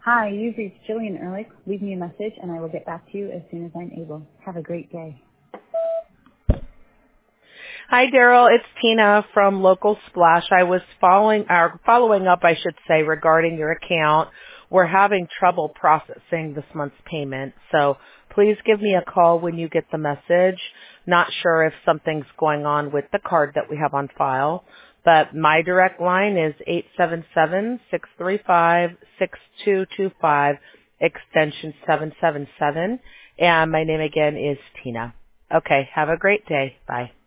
Hi, you've reached Jillian Ehrlich. Leave me a message and I will get back to you as soon as I'm able. Have a great day. Hi, Daryl. It's Tina from Local Splash. I was following up, I should say, regarding your account. We're having trouble processing this month's payment, so please give me a call when you get the message. Not sure if something's going on with the card that we have on file, but my direct line is 877-635-6225, extension 777, and my name again is Tina. Okay, have a great day. Bye.